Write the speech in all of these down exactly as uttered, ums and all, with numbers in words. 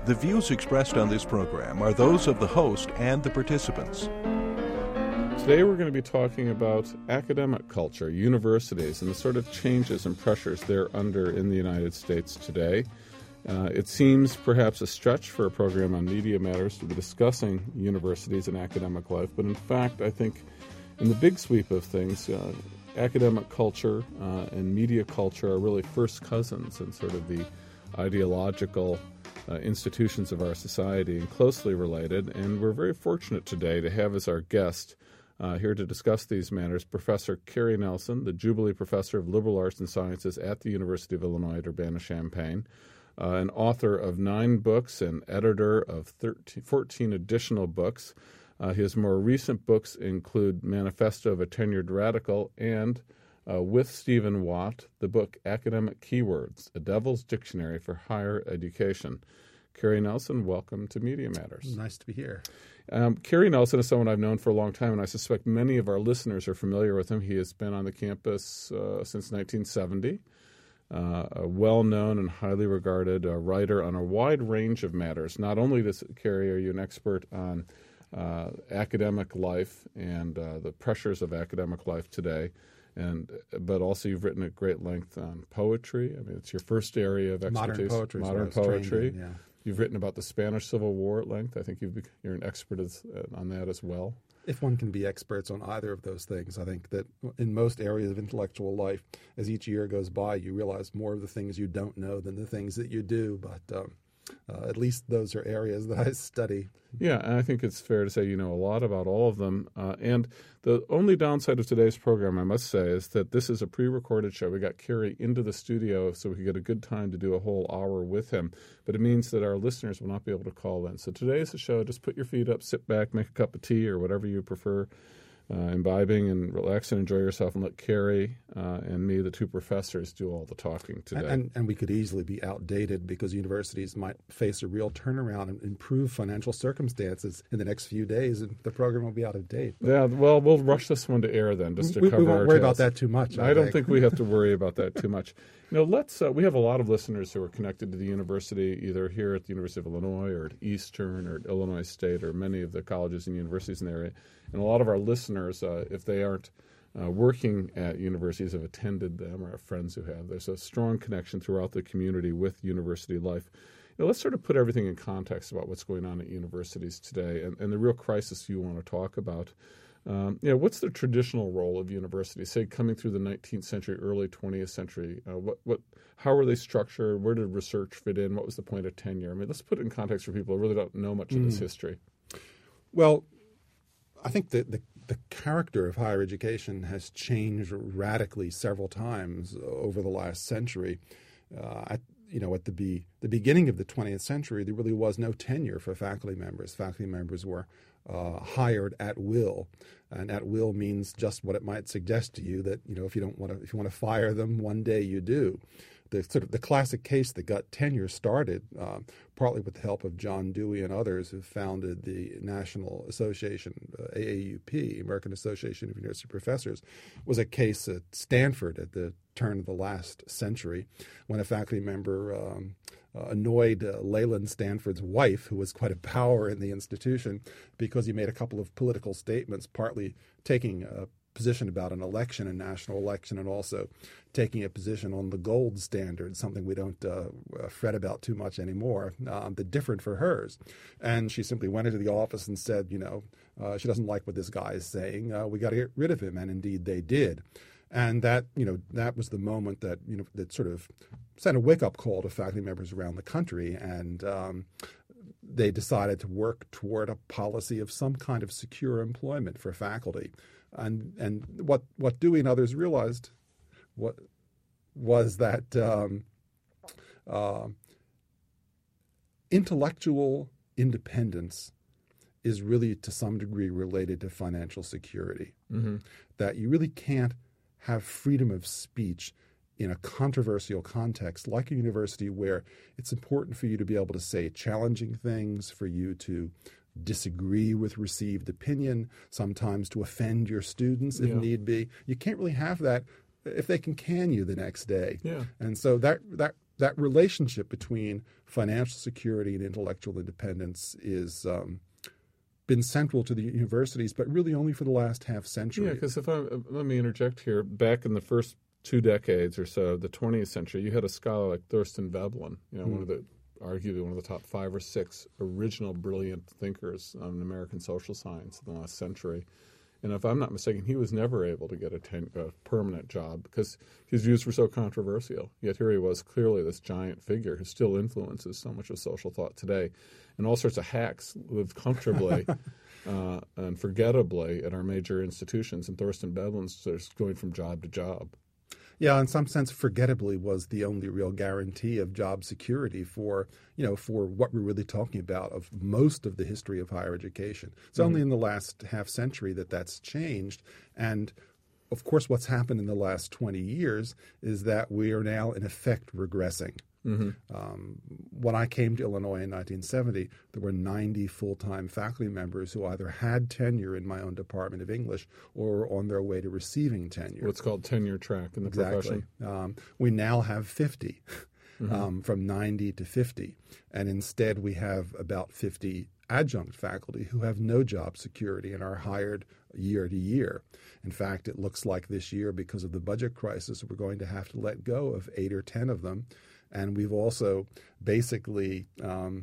The views expressed on this program are those of the host and the participants. Today we're going to be talking about academic culture, universities, and the sort of changes and pressures they're under in the United States today. Uh, it seems perhaps a stretch for a program on Media Matters to be discussing universities and academic life, but in fact I think in the big sweep of things, uh, academic culture uh, and media culture are really first cousins and sort of the ideological uh, institutions of our society and closely related. And we're very fortunate today to have as our guest uh, here to discuss these matters Professor Carrie Nelson, the Jubilee Professor of Liberal Arts and Sciences at the University of Illinois at Urbana-Champaign, uh, an author of nine books and editor of thirteen, fourteen additional books. Uh, his more recent books include Manifesto of a Tenured Radical and, uh, with Stephen Watt, the book Academic Keywords, A Devil's Dictionary for Higher Education. Carrie Nelson, welcome to Media Matters. Nice to be here. Um, Carrie Nelson is someone I've known for a long time, and I suspect many of our listeners are familiar with him. He has been on the campus uh, since nineteen seventy, uh, a well-known and highly regarded uh, writer on a wide range of matters. Not only does Carrie, are you an expert on Uh, academic life and uh, the pressures of academic life today, and but also you've written at great length on poetry. I mean, it's your first area of expertise. Modern poetry. Modern poetry. In, yeah. You've written about the Spanish Civil War at length. I think you've, you're an expert as, uh, on that as well. If one can be experts on either of those things, I think that in most areas of intellectual life, as each year goes by, you realize more of the things you don't know than the things that you do. But um, uh, at least those are areas that I study. Yeah, and I think it's fair to say you know a lot about all of them. Uh, and the only downside of today's program, I must say, is that this is a pre-recorded show. We got Carrie into the studio so we could get a good time to do a whole hour with him. But it means that our listeners will not be able to call in. So today is a show. Just put your feet up, sit back, make a cup of tea or whatever you prefer, uh, imbibing and relax and enjoy yourself, and let Carrie uh, and me, the two professors, do all the talking today. And, and, and we could easily be outdated because universities might face a real turnaround and improve financial circumstances in the next few days, and the program will be out of date. But yeah, well, we'll rush this one to air then, just to we, cover we won't our worry tails. about that too much. I, I don't think we have to worry about that too much. You know, let's. Uh, we have a lot of listeners who are connected to the university, either here at the University of Illinois or at Eastern or at Illinois State or many of the colleges and universities in the area. And a lot of our listeners, uh, if they aren't uh, working at universities, have attended them or have friends who have. There's a strong connection throughout the community with university life. You know, let's sort of put everything in context about what's going on at universities today and, and the real crisis you want to talk about. Um, you know, what's the traditional role of universities, say, coming through the nineteenth century, early twentieth century? Uh, what, what, how were they structured? Where did research fit in? What was the point of tenure? I mean, let's put it in context for people who really don't know much mm. of this history. Well, I think that the, the character of higher education has changed radically several times over the last century. Uh, at, you know, at the be, the beginning of the twentieth century, there really was no tenure for faculty members. Faculty members were uh, hired at will, and at will means just what it might suggest to you, that you know if you don't want to if you want to fire them, one day you do. The sort of the classic case that got tenure started, uh, partly with the help of John Dewey and others who founded the National Association, uh, A A U P, American Association of University Professors, was a case at Stanford at the turn of the last century when a faculty member um, uh, annoyed uh, Leland Stanford's wife, who was quite a power in the institution, because he made a couple of political statements, partly taking a position about an election, a national election, and also taking a position on the gold standard, something we don't uh, fret about too much anymore, um, but different for hers. And she simply went into the office and said, you know, uh, she doesn't like what this guy is saying. Uh, we got to get rid of him. And indeed they did. And that, you know, that was the moment that, you know, that sort of sent a wake-up call to faculty members around the country. And um, they decided to work toward a policy of some kind of secure employment for faculty. And and what, what Dewey and others realized what was that um, uh, intellectual independence is really to some degree related to financial security. Mm-hmm. That you really can't have freedom of speech in a controversial context like a university, where it's important for you to be able to say challenging things, for you to disagree with received opinion, sometimes to offend your students if yeah. need be. You can't really have that if they can can you the next day. Yeah. And so that that that relationship between financial security and intellectual independence is um, been central to the universities, but really only for the last half century. Yeah, because if I let me interject here, back in the first two decades or so of the twentieth century, you had a scholar like Thorstein Veblen, you know, mm. one of the arguably one of the top five or six original brilliant thinkers on American social science in the last century. And if I'm not mistaken, he was never able to get a, ten, a permanent job because his views were so controversial. Yet here he was, clearly this giant figure who still influences so much of social thought today. And all sorts of hacks live comfortably uh, and forgettably at our major institutions. And Thorstein Veblen's just going from job to job. Yeah, in some sense, forgettably was the only real guarantee of job security for, you know, for what we're really talking about of most of the history of higher education. It's mm-hmm. only in the last half century that that's changed. And, of course, what's happened in the last twenty years is that we are now, in effect, regressing. Mm-hmm. Um, when I came to Illinois in nineteen seventy, there were ninety full-time faculty members who either had tenure in my own department of English or were on their way to receiving tenure. What's called tenure track in the exactly. profession. Um, we now have fifty, mm-hmm. um, from ninety to fifty. And instead we have about fifty adjunct faculty who have no job security and are hired year to year. In fact, it looks like this year, because of the budget crisis, we're going to have to let go of eight or ten of them. And we've also basically um,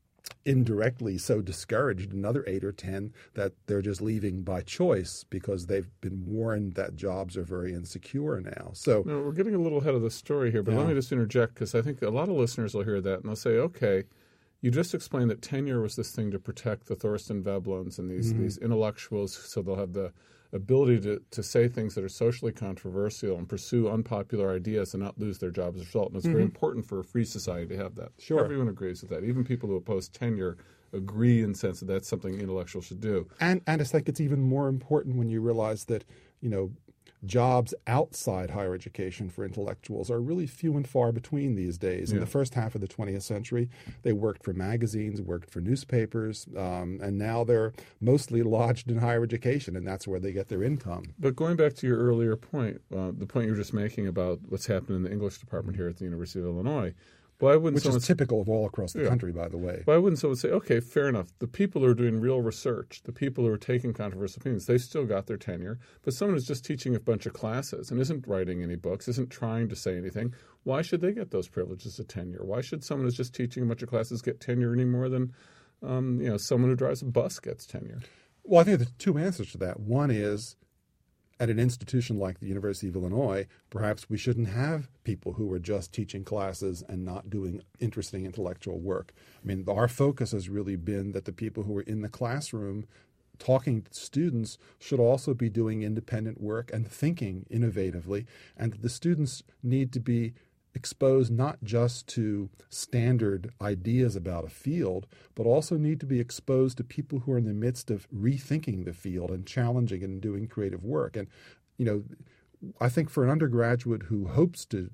indirectly so discouraged another eight or ten that they're just leaving by choice because they've been warned that jobs are very insecure now. So no, we're getting a little ahead of the story here, but yeah. let me just interject because I think a lot of listeners will hear that and they'll say, okay, you just explained that tenure was this thing to protect the Thorstein Veblen's and these, mm-hmm. these intellectuals so they'll have the ability to, to say things that are socially controversial and pursue unpopular ideas and not lose their job as a result. And it's mm-hmm. very important for a free society to have that. Sure. Everyone agrees with that. Even people who oppose tenure agree in the sense that that's something intellectuals should do. And, and I think it's even more important when you realize that, you know, jobs outside higher education for intellectuals are really few and far between these days. In yeah. the first half of the twentieth century, they worked for magazines, worked for newspapers, um, and now they're mostly lodged in higher education, and that's where they get their income. But going back to your earlier point, uh, the point you were just making about what's happened in the English department here at the University of Illinois, why wouldn't Which someone, is typical of all across the yeah. country, by the way. Why wouldn't someone say, okay, fair enough, the people who are doing real research, the people who are taking controversial opinions, they still got their tenure, but someone who's just teaching a bunch of classes and isn't writing any books, isn't trying to say anything, why should they get those privileges of tenure? Why should someone who's just teaching a bunch of classes get tenure any more than um, you know, someone who drives a bus gets tenure? Well, I think there's two answers to that. One is, at an institution like the University of Illinois, perhaps we shouldn't have people who are just teaching classes and not doing interesting intellectual work. I mean, our focus has really been that the people who are in the classroom talking to students should also be doing independent work and thinking innovatively, and that the students need to be exposed not just to standard ideas about a field, but also need to be exposed to people who are in the midst of rethinking the field and challenging and doing creative work. And, you know, I think for an undergraduate who hopes to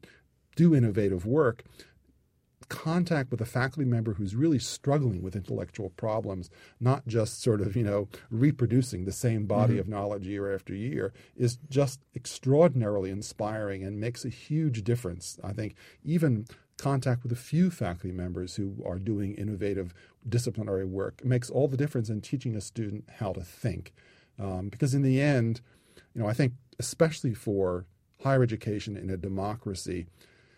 do innovative work, contact with a faculty member who's really struggling with intellectual problems, not just sort of, you know, reproducing the same body mm-hmm. of knowledge year after year, is just extraordinarily inspiring and makes a huge difference. I think even contact with a few faculty members who are doing innovative disciplinary work makes all the difference in teaching a student how to think. Um, because in the end, you know, I think especially for higher education in a democracy,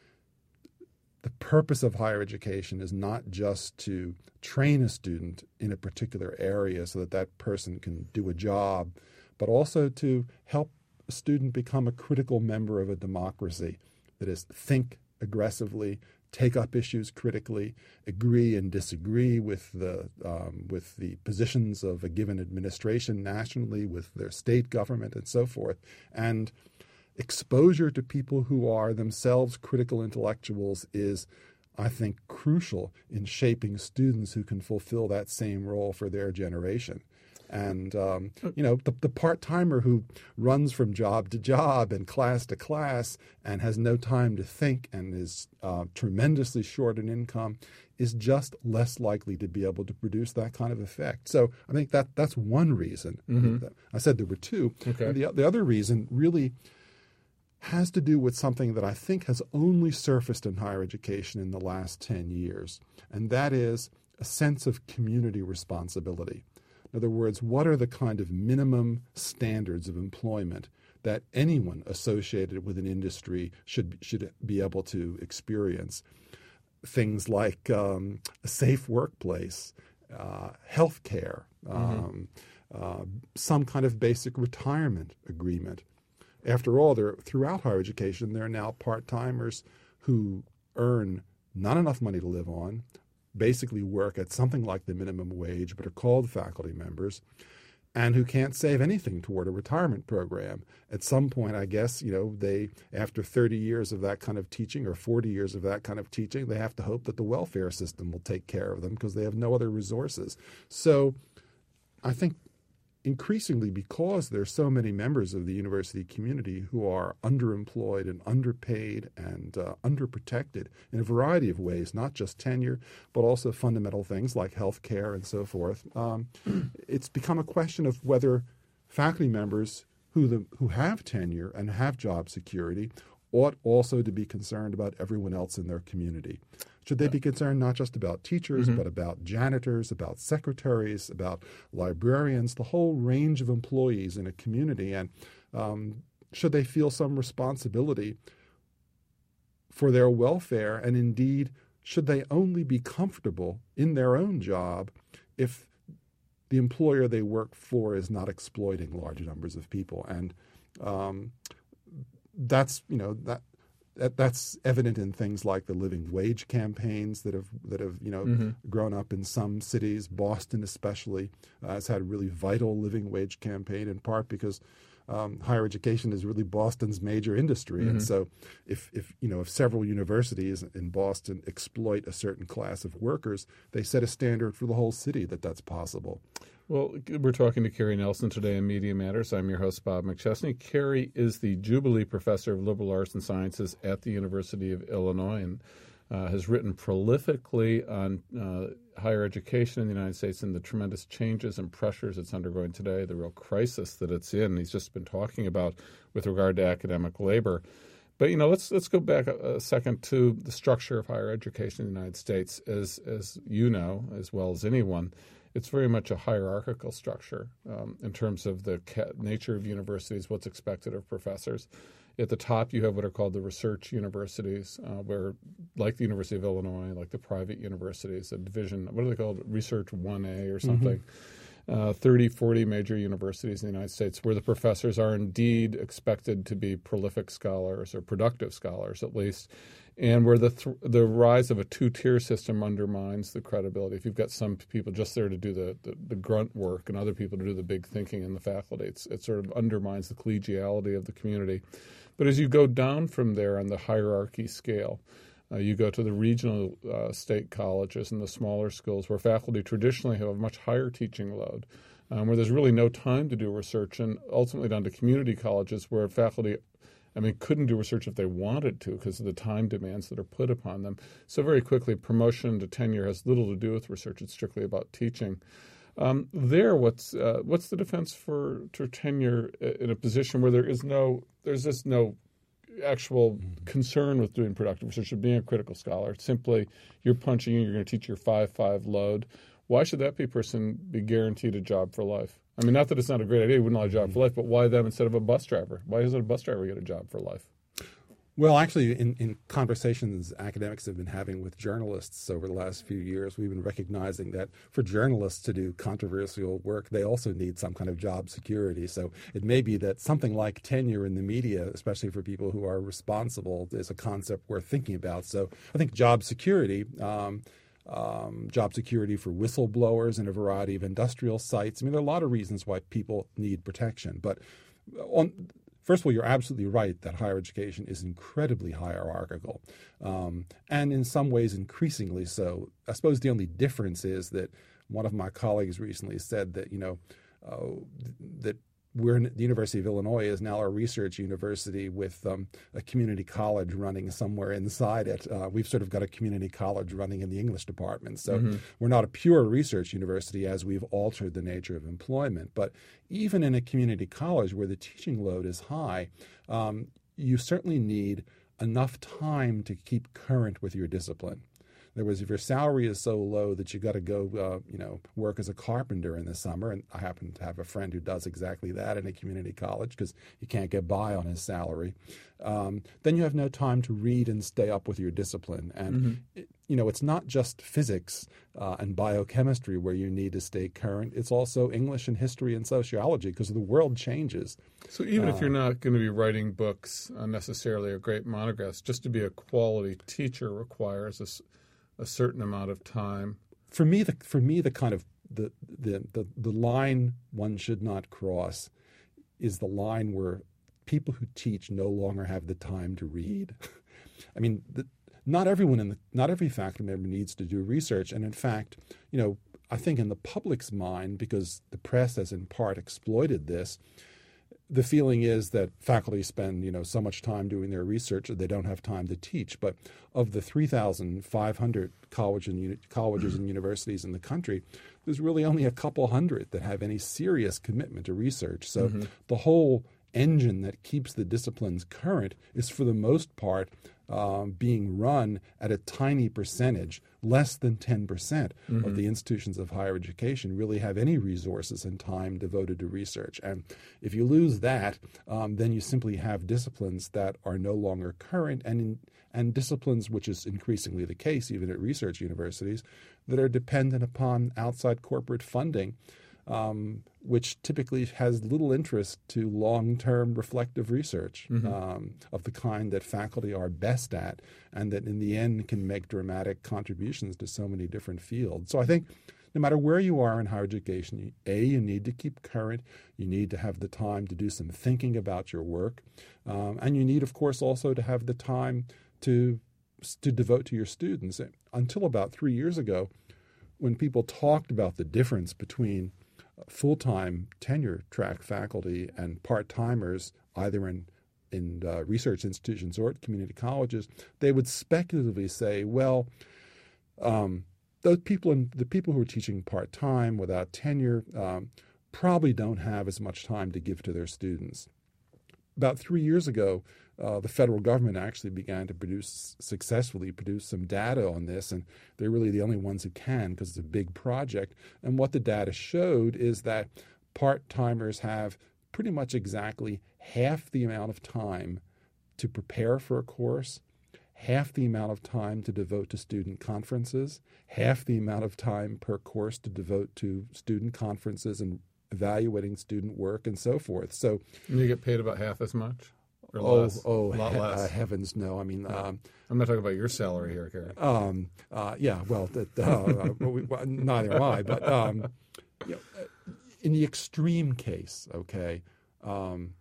the purpose of higher education is not just to train a student in a particular area so that that person can do a job, but also to help a student become a critical member of a democracy. That is, think aggressively, take up issues critically, agree and disagree with the um, with the positions of a given administration nationally, with their state government, and so forth. And exposure to people who are themselves critical intellectuals is, I think, crucial in shaping students who can fulfill that same role for their generation. And, um, you know, the, the part-timer who runs from job to job and class to class and has no time to think and is uh, tremendously short in income is just less likely to be able to produce that kind of effect. So I think that that's one reason. Mm-hmm. I said there were two. Okay. And the, the other reason really has to do with something that I think has only surfaced in higher education in the last ten years, and that is a sense of community responsibility. In other words, what are the kind of minimum standards of employment that anyone associated with an industry should should be able to experience? Things like um, a safe workplace, uh, health care, um, mm-hmm. uh, some kind of basic retirement agreement. After all, there throughout higher education, there are now part-timers who earn not enough money to live on, basically work at something like the minimum wage, but are called faculty members, and who can't save anything toward a retirement program. At some point, I guess, you know, they, after thirty years of that kind of teaching or forty years of that kind of teaching, they have to hope that the welfare system will take care of them because they have no other resources. So I think increasingly, because there are so many members of the university community who are underemployed and underpaid and uh, underprotected in a variety of ways, not just tenure, but also fundamental things like health care and so forth, um, it's become a question of whether faculty members who, the, who have tenure and have job security ought also to be concerned about everyone else in their community. Should they be concerned not just about teachers, mm-hmm. but about janitors, about secretaries, about librarians, the whole range of employees in a community? And um, should they feel some responsibility for their welfare? And indeed, should they only be comfortable in their own job if the employer they work for is not exploiting large numbers of people? And um, that's, you know, that. That, that's evident in things like the living wage campaigns that have that have you know mm-hmm. grown up in some cities. Boston, especially, uh, has had a really vital living wage campaign, in part because um, higher education is really Boston's major industry, mm-hmm. and so if if you know if several universities in Boston exploit a certain class of workers, they set a standard for the whole city that that's possible. Well, we're talking to Carrie Nelson today on Media Matters. I'm your host, Bob McChesney. Carrie is the Jubilee Professor of Liberal Arts and Sciences at the University of Illinois and uh, has written prolifically on uh, higher education in the United States and the tremendous changes and pressures it's undergoing today, the real crisis that it's in. He's just been talking about with regard to academic labor. But, you know, let's let's go back a, a second to the structure of higher education in the United States. As, as you know, as well as anyone, it's very much a hierarchical structure um, in terms of the ca- nature of universities, what's expected of professors. At the top, you have what are called the research universities, uh, where, like the University of Illinois, like the private universities, a division, what are they called, Research one A or something, mm-hmm. uh, thirty, forty major universities in the United States where the professors are indeed expected to be prolific scholars or productive scholars at least, and where the th- the rise of a two-tier system undermines the credibility. If you've got some people just there to do the, the, the grunt work and other people to do the big thinking in the faculty, it's, it sort of undermines the collegiality of the community. But as you go down from there on the hierarchy scale, uh, you go to the regional uh, state colleges and the smaller schools where faculty traditionally have a much higher teaching load, um, where there's really no time to do research, and ultimately down to community colleges where faculty I mean, couldn't do research if they wanted to because of the time demands that are put upon them. So very quickly, promotion to tenure has little to do with research. It's strictly about teaching. Um, there, what's uh, what's the defense for, for tenure in a position where there is no there's just no actual concern with doing productive research or being a critical scholar? It's simply you're punching in, you're going to teach your five five load. Why should that be person be guaranteed a job for life? I mean, not that it's not a great idea, you wouldn't like a job for life, but why them instead of a bus driver? Why doesn't a bus driver get a job for life? Well, actually, in, in conversations academics have been having with journalists over the last few years, we've been recognizing that for journalists to do controversial work, they also need some kind of job security. So it may be that something like tenure in the media, especially for people who are responsible, is a concept worth thinking about. So I think job security um, Um, job security for whistleblowers in a variety of industrial sites. I mean, there are a lot of reasons why people need protection. But on, first of all, you're absolutely right that higher education is incredibly hierarchical, um, and in some ways increasingly so. I suppose the only difference is that one of my colleagues recently said that, you know, uh, that we're in, the University of Illinois is now a research university with um, a community college running somewhere inside it. Uh, we've sort of got a community college running in the English department. So mm-hmm. we're not a pure research university as we've altered the nature of employment. But even in a community college where the teaching load is high, um, you certainly need enough time to keep current with your discipline. In other words, if your salary is so low that you got to go, uh, you know, work as a carpenter in the summer, and I happen to have a friend who does exactly that in a community college because he can't get by on his salary, um, then you have no time to read and stay up with your discipline. And mm-hmm. it, you know, it's not just physics uh, and biochemistry where you need to stay current. It's also English and history and sociology because the world changes. So even uh, if you're not going to be writing books uh, necessarily or great monographs, just to be a quality teacher requires a, a certain amount of time. For me, the for me the kind of the, the the the line one should not cross is the line where people who teach no longer have the time to read. I mean. The, Not everyone in the, not every faculty member needs to do research. And in fact, you know, I think in the public's mind, because the press has in part exploited this, the feeling is that faculty spend, you know, so much time doing their research that they don't have time to teach. But of the three thousand five hundred college and uni- colleges and universities in the country, there's really only a couple hundred that have any serious commitment to research. So mm-hmm. the whole engine that keeps the disciplines current is for the most part Um, being run at a tiny percentage, less than ten percent mm-hmm. of the institutions of higher education really have any resources and time devoted to research. And if you lose that, um, then you simply have disciplines that are no longer current and in, and disciplines, which is increasingly the case even at research universities, that are dependent upon outside corporate funding, Um, which typically has little interest to long-term reflective research mm-hmm. um, of the kind that faculty are best at and that in the end can make dramatic contributions to so many different fields. So I think no matter where you are in higher education, A, you need to keep current. You need to have the time to do some thinking about your work. Um, and you need, of course, also to have the time to, to devote to your students. Until about three years ago, when people talked about the difference between full-time tenure-track faculty and part-timers, either in in uh, research institutions or at community colleges, they would speculatively say, well, um, those people, in, the people who are teaching part-time without tenure um, probably don't have as much time to give to their students. About three years ago, uh, the federal government actually began to produce, successfully produce some data on this, and they're really the only ones who can because it's a big project. And what the data showed is that part-timers have pretty much exactly half the amount of time to prepare for a course, half the amount of time to devote to student conferences, half the amount of time per course to devote to student conferences and evaluating student work and so forth. So and you get paid about half as much? Or oh, less? oh, a lot he- less. Uh, heavens, no. I mean, um, I'm not talking about your salary here, Gary. Um, uh, yeah, well, that, uh, we, well, neither am I. But um, you know, in the extreme case, okay, um,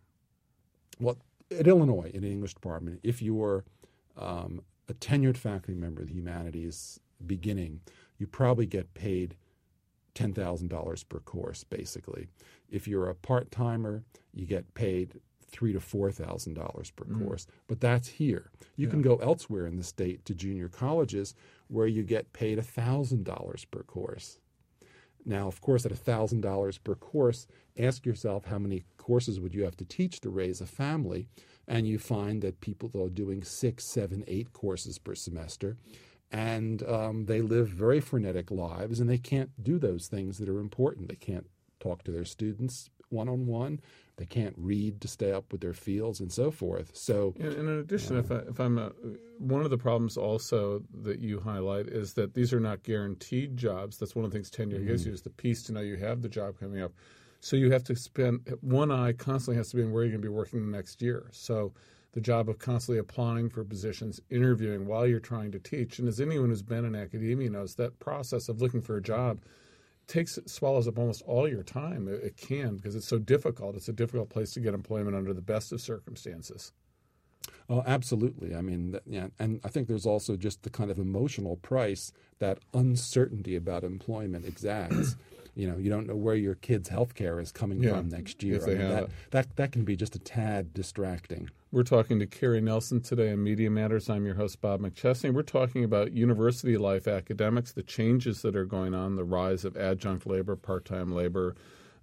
well, at Illinois in the English department, if you were um, a tenured faculty member of the humanities beginning, you probably get paid ten thousand dollars per course, basically. If you're a part-timer, you get paid three to four thousand dollars per mm. course, but that's here. You yeah. can go elsewhere in the state to junior colleges where you get paid a thousand dollars per course. Now, of course, at a thousand dollars per course, ask yourself how many courses would you have to teach to raise a family, and you find that people are doing six, seven, eight courses per semester, and um, they live very frenetic lives, and they can't do those things that are important. They can't talk to their students one-on-one. They can't read to stay up with their fields and so forth. So, and in addition, um, if, I, if I'm a, one of the problems also that you highlight is that these are not guaranteed jobs. That's one of the things tenure mm-hmm. gives you is the peace to know you have the job coming up. So you have to spend one eye constantly has to be on where you're going to be working the next year. So the job of constantly applying for positions, interviewing while you're trying to teach, and as anyone who's been in academia knows, that process of looking for a job takes swallows up almost all your time. It, it can because it's so difficult. It's a difficult place to get employment under the best of circumstances. Oh, absolutely. I mean, yeah, and I think there's also just the kind of emotional price that uncertainty about employment exacts. You know, you don't know where your kid's health care is coming yeah, from next year. If they I mean, have that, it. that that can be just a tad distracting. We're talking to Carrie Nelson today on Media Matters. I'm your host, Bob McChesney. We're talking about university life academics, the changes that are going on, the rise of adjunct labor, part-time labor,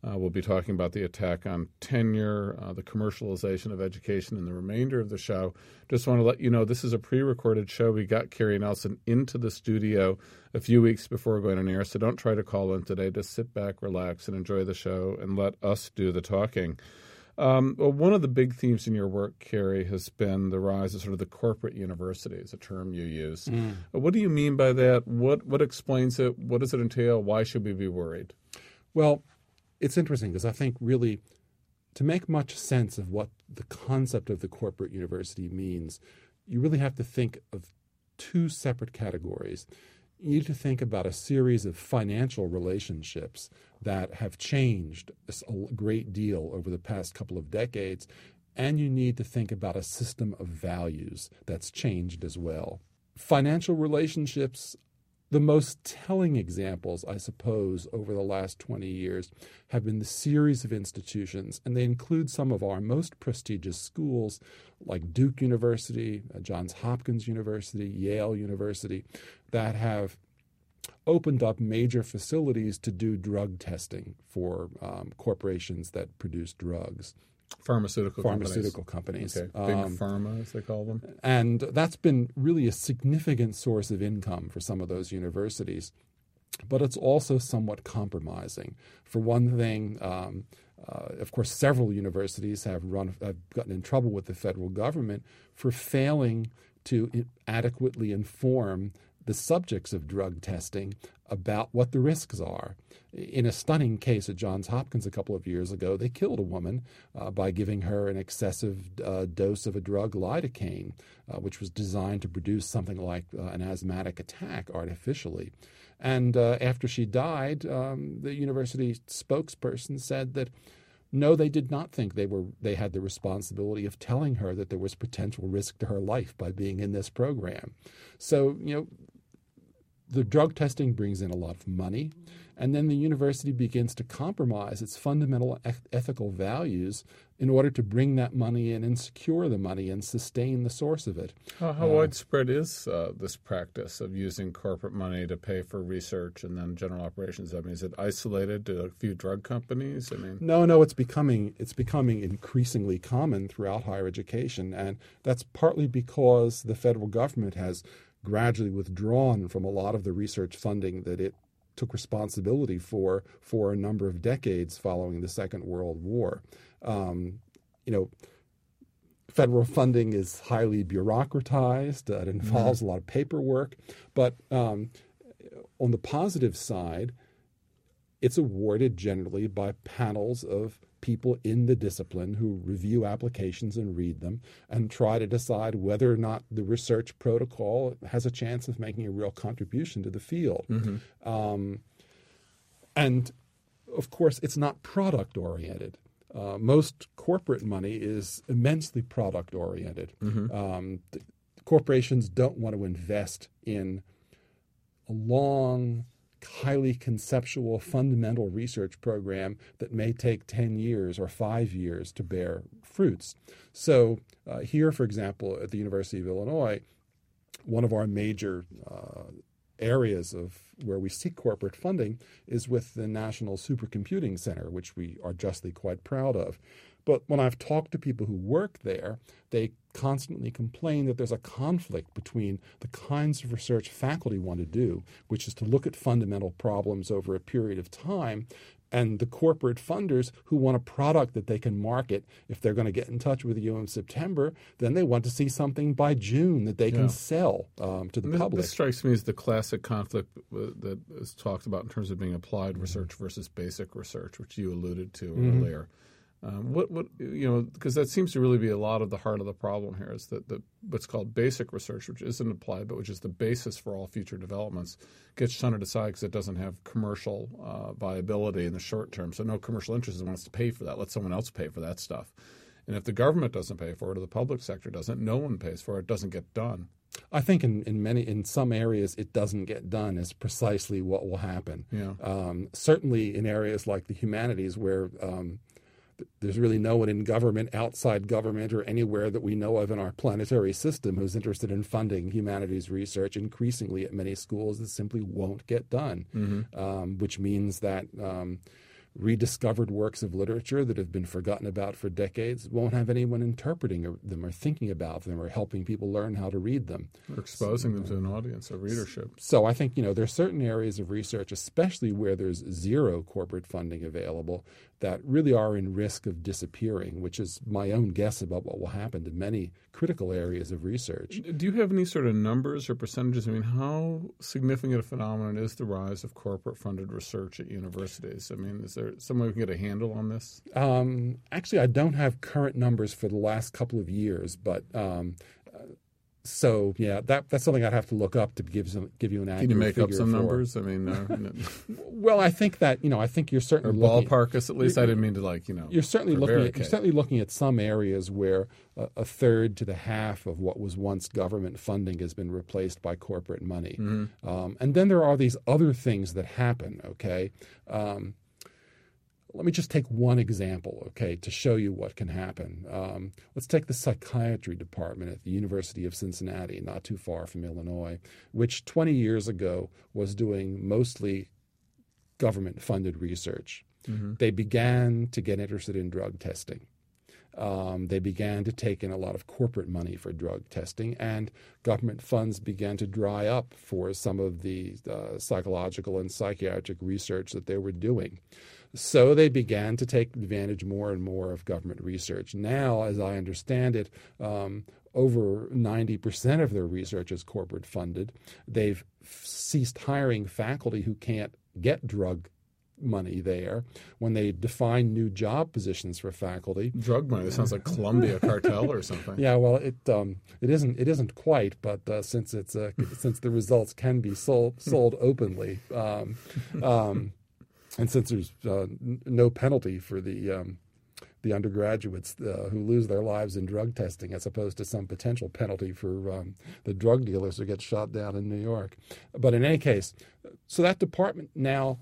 Uh, we'll be talking about the attack on tenure, uh, the commercialization of education in the remainder of the show. Just want to let you know this is a pre-recorded show. We got Carrie Nelson into the studio a few weeks before going on air, so don't try to call in today. Just sit back, relax, and enjoy the show and let us do the talking. Um, well, one of the big themes in your work, Carrie, has been the rise of sort of the corporate university, is a term you use. Mm. What do you mean by that? What what explains it? What does it entail? Why should we be worried? Well, it's interesting because I think really to make much sense of what the concept of the corporate university means, you really have to think of two separate categories. You need to think about a series of financial relationships that have changed a great deal over the past couple of decades, and you need to think about a system of values that's changed as well. Financial relationships, the most telling examples, I suppose, over the last twenty years have been the series of institutions, and they include some of our most prestigious schools like Duke University, Johns Hopkins University, Yale University, that have opened up major facilities to do drug testing for um, corporations that produce drugs. Pharmaceutical, Pharmaceutical companies. companies. Okay. Big um, pharma, as they call them. And that's been really a significant source of income for some of those universities. But it's also somewhat compromising. For one thing, um, uh, of course, several universities have run have gotten in trouble with the federal government for failing to I- adequately inform the subjects of drug testing about what the risks are. In a stunning case at Johns Hopkins a couple of years ago, they killed a woman uh, by giving her an excessive uh, dose of a drug, lidocaine, uh, which was designed to produce something like uh, an asthmatic attack artificially. And uh, after she died, um, the university spokesperson said that no, they did not think they were they had the responsibility of telling her that there was potential risk to her life by being in this program. So, you know, the drug testing brings in a lot of money, and then the university begins to compromise its fundamental eth- ethical values in order to bring that money in and secure the money and sustain the source of it. How, how uh, widespread is uh, this practice of using corporate money to pay for research and then general operations? I mean, is it isolated to a few drug companies? I mean, no, no, it's becoming it's becoming increasingly common throughout higher education, and that's partly because the federal government has gradually withdrawn from a lot of the research funding that it took responsibility for for a number of decades following the Second World War. Um, you know, federal funding is highly bureaucratized. Uh, it involves mm-hmm. a lot of paperwork. But um, on the positive side, it's awarded generally by panels of people in the discipline who review applications and read them and try to decide whether or not the research protocol has a chance of making a real contribution to the field. Mm-hmm. Um, and, of course, it's not product-oriented. Uh, most corporate money is immensely product-oriented. Mm-hmm. Um, the, corporations don't want to invest in a long, highly conceptual, fundamental research program that may take ten years or five years to bear fruits. So uh, here, for example, at the University of Illinois, one of our major uh, areas of where we seek corporate funding is with the National Supercomputing Center, which we are justly quite proud of. But when I've talked to people who work there, they constantly complain that there's a conflict between the kinds of research faculty want to do, which is to look at fundamental problems over a period of time, and the corporate funders who want a product that they can market. If they're going to get in touch with you in September, then they want to see something by June that they yeah. can sell um, to the this, public. This strikes me as the classic conflict that is talked about in terms of being applied research versus basic research, which you alluded to mm-hmm. earlier. Um, what, what, you know, because that seems to really be a lot of the heart of the problem here is that the, what's called basic research, which isn't applied, but which is the basis for all future developments, gets shunted aside because it doesn't have commercial uh, viability in the short term. So no commercial interest wants to pay for that. Let someone else pay for that stuff. And if the government doesn't pay for it or the public sector doesn't, no one pays for it. It doesn't get done. I think in, in many in some areas it doesn't get done is precisely what will happen. Yeah. Um, certainly in areas like the humanities where um, there's really no one in government, outside government, or anywhere that we know of in our planetary system who's interested in funding humanities research. Increasingly at many schools, it simply won't get done, mm-hmm. um, which means that um, rediscovered works of literature that have been forgotten about for decades, won't have anyone interpreting them or thinking about them or helping people learn how to read them. Or exposing them to an audience, a readership. So I think, you know, there are certain areas of research, especially where there's zero corporate funding available, that really are in risk of disappearing, which is my own guess about what will happen to many critical areas of research. Do you have any sort of numbers or percentages? I mean, how significant a phenomenon is the rise of corporate-funded research at universities? I mean, is there some way we can get a handle on this? Um, actually, I don't have current numbers for the last couple of years, but um, so yeah, that that's something I'd have to look up to give some, give you an accurate figure. Can you make up some for. numbers? I mean, uh, well, I think that you know, I think you're certainly or looking, ballpark us at least. I didn't mean to like you know. You're certainly looking at you're certainly looking at some areas where a, a third to the half of what was once government funding has been replaced by corporate money, mm-hmm. um, and then there are these other things that happen. Okay. Um, Let me just take one example, okay, to show you what can happen. Um, let's take the psychiatry department at the University of Cincinnati, not too far from Illinois, which twenty years ago was doing mostly government-funded research. Mm-hmm. They began to get interested in drug testing. Um, they began to take in a lot of corporate money for drug testing, and government funds began to dry up for some of the uh, psychological and psychiatric research that they were doing. So they began to take advantage more and more of government research. Now, as I understand it, um, over ninety percent of their research is corporate funded. They've ceased hiring faculty who can't get drug money there. When they define new job positions for faculty, drug money. That sounds like Columbia cartel or something. Yeah, well, it um, it isn't it isn't quite, but uh, since it's uh, since the results can be sold sold openly, um, um, and since there's uh, no penalty for the um, the undergraduates uh, who lose their lives in drug testing, as opposed to some potential penalty for um, the drug dealers who get shot down in New York. But in any case, so that department now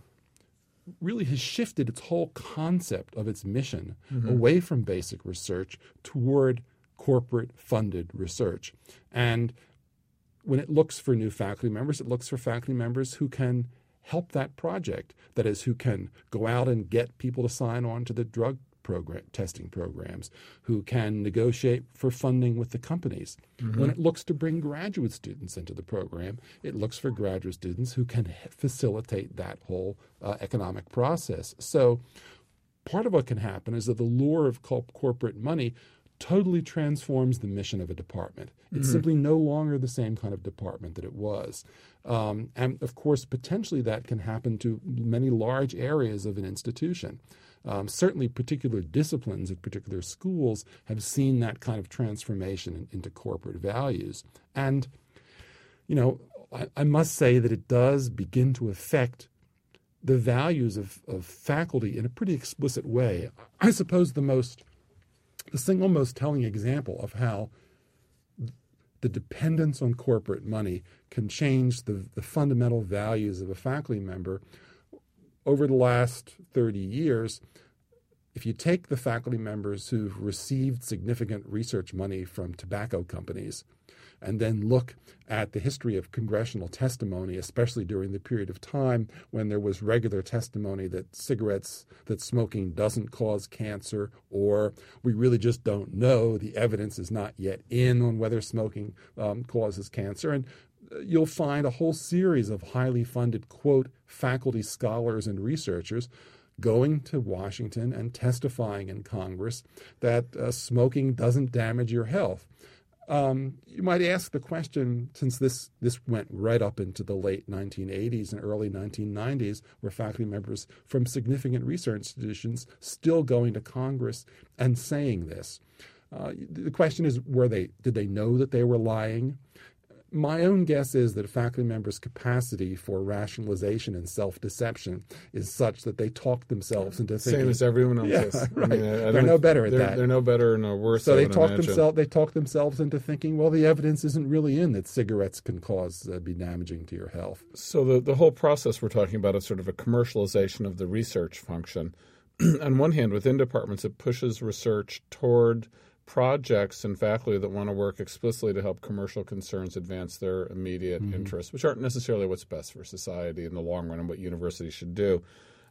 really has shifted its whole concept of its mission mm-hmm. away from basic research toward corporate-funded research. And when it looks for new faculty members, it looks for faculty members who can help that project. That is, who can go out and get people to sign on to the drug program, testing programs, who can negotiate for funding with the companies. Mm-hmm. When it looks to bring graduate students into the program, it looks for graduate students who can facilitate that whole uh, economic process. So part of what can happen is that the lure of co- corporate money totally transforms the mission of a department. It's mm-hmm. simply no longer the same kind of department that it was. Um, and, of course, potentially that can happen to many large areas of an institution. Um, certainly particular disciplines at particular schools have seen that kind of transformation in, into corporate values. And, you know, I, I must say that it does begin to affect the values of, of faculty in a pretty explicit way. I suppose the most The single most telling example of how the dependence on corporate money can change the, the fundamental values of a faculty member over the last thirty years. If you take the faculty members who've received significant research money from tobacco companies and then look at the history of congressional testimony, especially during the period of time when there was regular testimony that cigarettes, that smoking doesn't cause cancer, or we really just don't know, the evidence is not yet in on whether smoking um, causes cancer. And you'll find a whole series of highly funded, quote, faculty scholars and researchers going to Washington and testifying in Congress that uh, smoking doesn't damage your health. Um, you might ask the question, since this, this went right up into the late nineteen eighties and early nineteen nineties, were faculty members from significant research institutions still going to Congress and saying this. Uh, the question is, were they, did they know that they were lying? My own guess is that faculty members' capacity for rationalization and self-deception is such that they talk themselves into thinking. Same as everyone else Yeah, is. right. I mean, I, I they're no better at they're, that. They're no better or no worse. So I they would talk imagine. themselves. They talk themselves into thinking, well, the evidence isn't really in that cigarettes can cause uh, be damaging to your health. So the the whole process we're talking about is sort of a commercialization of the research function. On one hand, within departments, it pushes research toward projects and faculty that want to work explicitly to help commercial concerns advance their immediate mm-hmm. interests, which aren't necessarily what's best for society in the long run and what universities should do.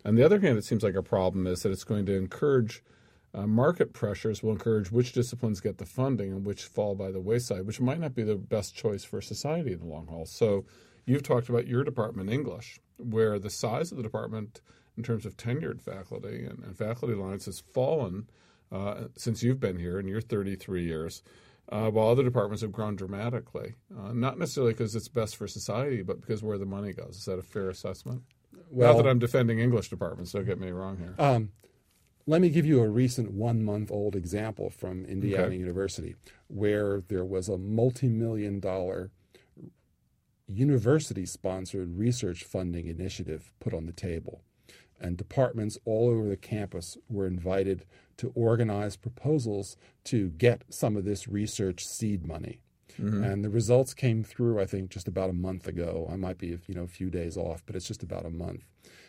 On the other hand, it seems like a problem is that it's going to encourage uh, market pressures will encourage which disciplines get the funding and which fall by the wayside, which might not be the best choice for society in the long haul. So you've talked about your department, English, where the size of the department in terms of tenured faculty and, and faculty lines has fallen uh, since you've been here in your thirty-three years, uh, while other departments have grown dramatically. Uh, not necessarily because it's best for society, but because where the money goes. Is that a fair assessment? Well, Not that I'm defending English departments, don't get me wrong here. Um, let me give you a recent one-month-old example from Indiana Okay. University, where there was a multi-million dollar university-sponsored research funding initiative put on the table. And departments all over the campus were invited to organize proposals to get some of this research seed money. Mm-hmm. And the results came through, I think, just about a month ago. I might be, you know, a few days off, but it's just about a month.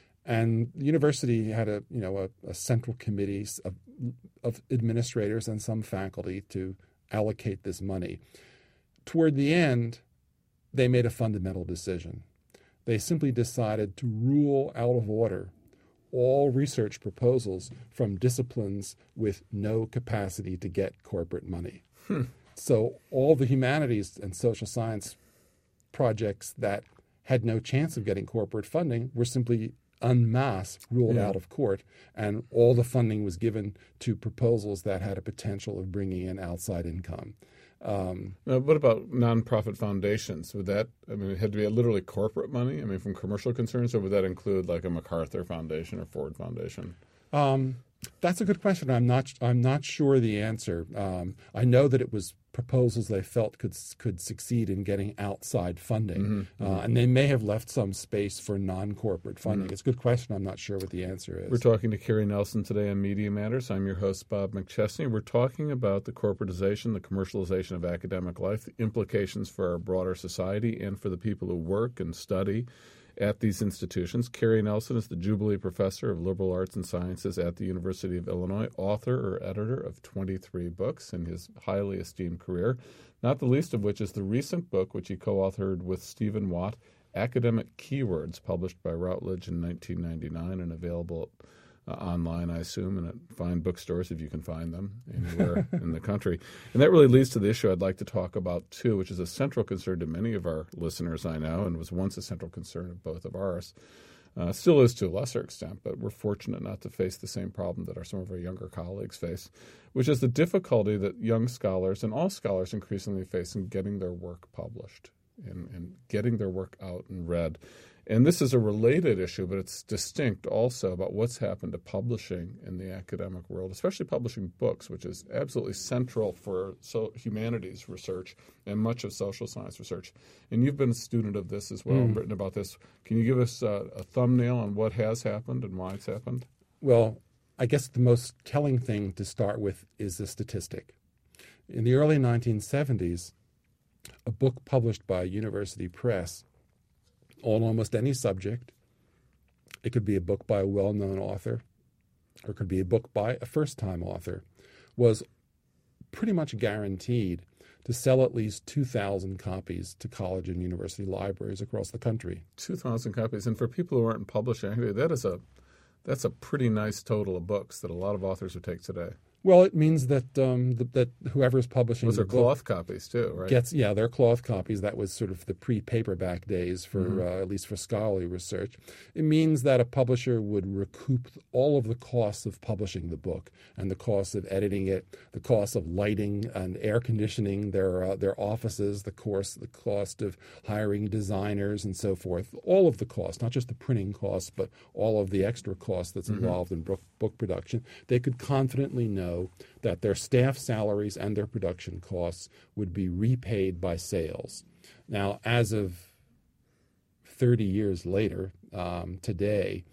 And the university had a, you know, a, a central committee of, of administrators and some faculty to allocate this money. Toward the end, they made a fundamental decision. They simply decided to rule out of order all research proposals from disciplines with no capacity to get corporate money. Hmm. So all the humanities and social science projects that had no chance of getting corporate funding were simply en masse ruled yeah. out of court, and all the funding was given to proposals that had a potential of bringing in outside income. Um, now, what about nonprofit foundations? Would that, I mean, it had to be literally corporate money? I mean, from commercial concerns, or would that include like a MacArthur Foundation or Ford Foundation? Um, that's a good question. I'm not. I'm not sure the answer. Um, I know that it was proposals they felt could could succeed in getting outside funding, mm-hmm, uh, mm-hmm. and they may have left some space for non-corporate funding. Mm-hmm. It's a good question. I'm not sure what the answer is. We're talking to Carrie Nelson today on Media Matters. I'm your host, Bob McChesney. We're talking about the corporatization, the commercialization of academic life, the implications for our broader society and for the people who work and study at these institutions. Carrie Nelson is the Jubilee Professor of Liberal Arts and Sciences at the University of Illinois, author or editor of twenty-three books in his highly esteemed career, not the least of which is the recent book, which he co-authored with Stephen Watt, Academic Keywords, published by Routledge in nineteen ninety-nine and available uh, online, I assume, and at fine bookstores if you can find them anywhere in the country. And that really leads to the issue I'd like to talk about, too, which is a central concern to many of our listeners, I know, and was once a central concern of both of ours. Uh, still is to a lesser extent, but we're fortunate not to face the same problem that our, some of our younger colleagues face, which is the difficulty that young scholars and all scholars increasingly face in getting their work published and, and getting their work out and read. And this is a related issue, but it's distinct also about what's happened to publishing in the academic world, especially publishing books, which is absolutely central for so humanities research and much of social science research. And you've been a student of this as well, mm. and written about this. Can you give us a, a thumbnail on what has happened and why it's happened? Well, I guess the most telling thing to start with is the statistic. In the early nineteen seventies, a book published by a university press on almost any subject. It could be a book by a well-known author, or it could be a book by a first-time author, was pretty much guaranteed to sell at least two thousand copies to college and university libraries across the country. two thousand copies. And for people who aren't publishing, that is a, that's a pretty nice total of books that a lot of authors would take today. Well, it means that um, the, that whoever's publishing those the are book cloth copies too, right? Gets yeah, they're cloth copies. That was sort of the pre-paperback days for mm-hmm. uh, at least for scholarly research. It means that a publisher would recoup all of the costs of publishing the book and the costs of editing it, the cost of lighting and air conditioning their uh, their offices, the course, the cost of hiring designers and so forth. All of the costs, not just the printing costs, but all of the extra costs that's mm-hmm. involved in book book production. They could confidently know that their staff salaries and their production costs would be repaid by sales. Now, as of thirty years later, um, today,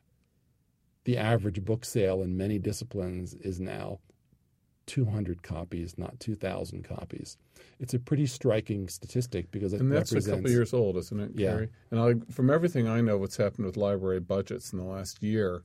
the average book sale in many disciplines is now two hundred copies, not two thousand copies. It's a pretty striking statistic because it and that's represents... a couple of years old, isn't it, yeah. Carrie? And I, from everything I know what's happened with library budgets in the last year,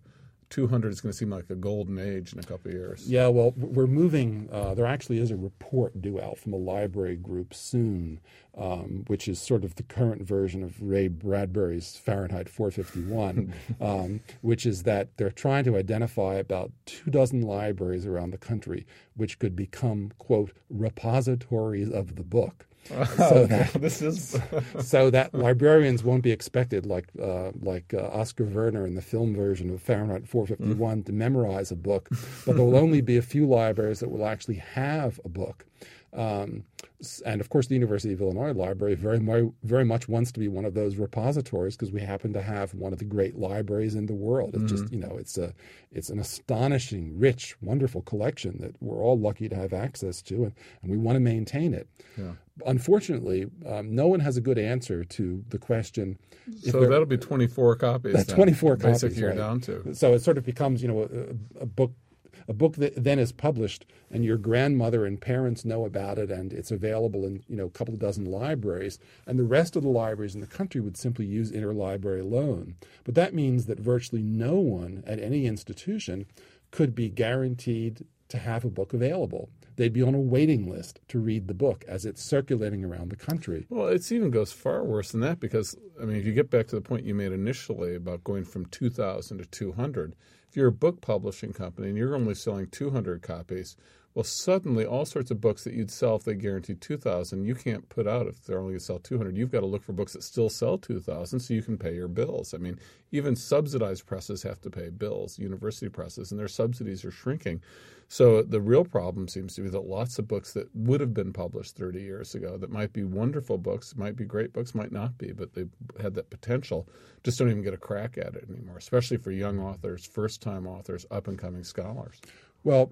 two hundred is going to seem like a golden age in a couple of years. Yeah, well, we're moving. Uh, there actually is a report due out from a library group soon, um, which is sort of the current version of Ray Bradbury's Fahrenheit four fifty-one, um, which is that they're trying to identify about two dozen libraries around the country which could become, quote, repositories of the book. So that, this is so that librarians won't be expected, like uh, like uh, Oscar Werner in the film version of Fahrenheit four fifty-one, mm. to memorize a book, but there will only be a few libraries that will actually have a book. Um, and of course, the University of Illinois Library very, very much wants to be one of those repositories because we happen to have one of the great libraries in the world. It's mm-hmm. just, you know, it's a, it's an astonishing, rich, wonderful collection that we're all lucky to have access to, and, and we want to maintain it. Yeah. Unfortunately, um, no one has a good answer to the question. If so that'll be twenty-four copies. That's twenty-four copies. Basically, you're right. down to. So it sort of becomes, you know, a, a book. A book that then is published, and your grandmother and parents know about it, and it's available in you know a couple of dozen libraries, and the rest of the libraries in the country would simply use interlibrary loan. But that means that virtually no one at any institution could be guaranteed to have a book available. They'd be on a waiting list to read the book as it's circulating around the country. Well, it even goes far worse than that because, I mean, if you get back to the point you made initially about going from two thousand to two hundred, if you're a book publishing company and you're only selling two hundred copies, well, suddenly all sorts of books that you'd sell if they guaranteed two thousand, you can't put out if they're only going to sell two hundred. You've got to look for books that still sell two thousand so you can pay your bills. I mean, even subsidized presses have to pay bills, university presses, and their subsidies are shrinking. So the real problem seems to be that lots of books that would have been published thirty years ago that might be wonderful books, might be great books, might not be, but they had that potential, just don't even get a crack at it anymore, especially for young authors, first-time authors, up-and-coming scholars. Well,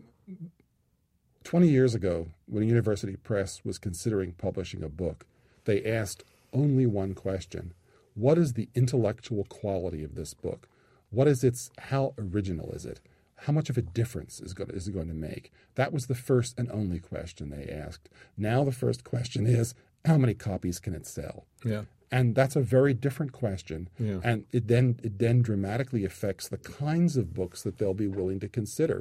twenty years ago, when a university press was considering publishing a book, they asked only one question. What is the intellectual quality of this book? What is its, how original is it? How much of a difference is, going, is it going to make? That was the first and only question they asked. Now the first question is, how many copies can it sell? Yeah. And that's a very different question. Yeah. And it then it then dramatically affects the kinds of books that they'll be willing to consider,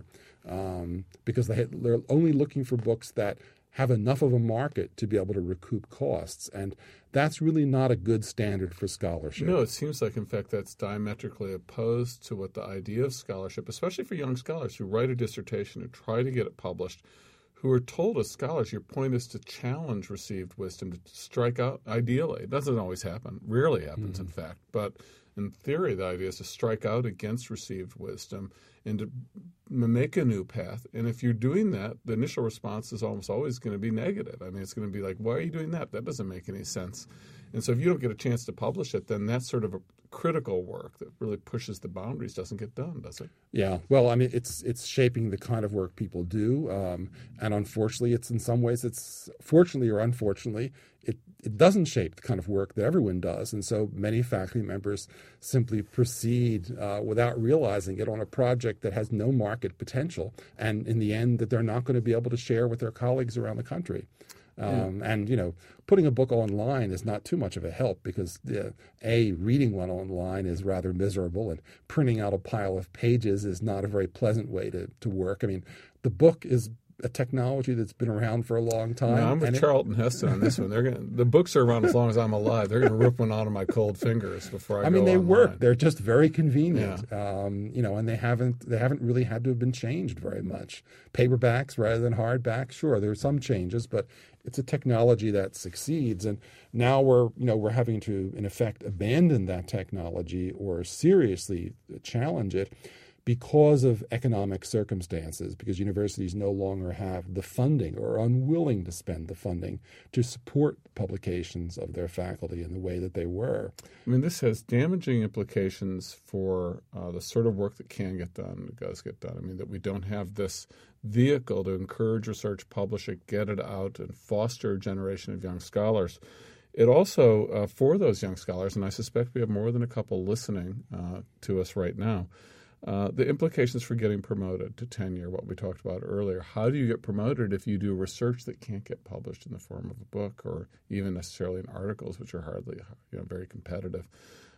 um, because they, they're only looking for books that have enough of a market to be able to recoup costs. And that's really not a good standard for scholarship. No, it seems like, in fact, that's diametrically opposed to what the idea of scholarship, especially for young scholars who write a dissertation, who try to get it published, who are told as scholars, your point is to challenge received wisdom, to strike out ideally. It doesn't always happen, rarely happens, mm-hmm. in fact. But in theory, the idea is to strike out against received wisdom and to make a new path. And if you're doing that, the initial response is almost always going to be negative. I mean, it's going to be like, why are you doing that? That doesn't make any sense. And so if you don't get a chance to publish it, then that sort of a critical work that really pushes the boundaries doesn't get done, does it? Yeah. Well, I mean, it's it's shaping the kind of work people do. Um, and unfortunately, it's in some ways, it's fortunately or unfortunately, it, it doesn't shape the kind of work that everyone does. And so many faculty members simply proceed uh, without realizing it on a project that has no market potential. And in the end, that they're not going to be able to share with their colleagues around the country. Um, yeah. And, you know, putting a book online is not too much of a help because, uh, A, reading one online is rather miserable, and printing out a pile of pages is not a very pleasant way to, to work. I mean, the book is a technology that's been around for a long time. No, I'm with Charlton it, Heston on this one. They're gonna, the books are around as long as I'm alive. They're going to rip one out of my cold fingers before I, I go mean, they online. work. They're just very convenient, yeah. um, you know, and they haven't they haven't really had to have been changed very much. Paperbacks rather than hardbacks, sure, there are some changes, but it's a technology that succeeds, and now we're you know we're having to in effect abandon that technology or seriously challenge it because of economic circumstances, because universities no longer have the funding or are unwilling to spend the funding to support publications of their faculty in the way that they were. I mean, this has damaging implications for uh, the sort of work that can get done, that does get done. I mean, that we don't have this vehicle to encourage research, publish it, get it out, and foster a generation of young scholars. It also, uh, for those young scholars, and I suspect we have more than a couple listening uh, to us right now, Uh, the implications for getting promoted to tenure, what we talked about earlier. How do you get promoted if you do research that can't get published in the form of a book or even necessarily in articles, which are hardly you know, very competitive?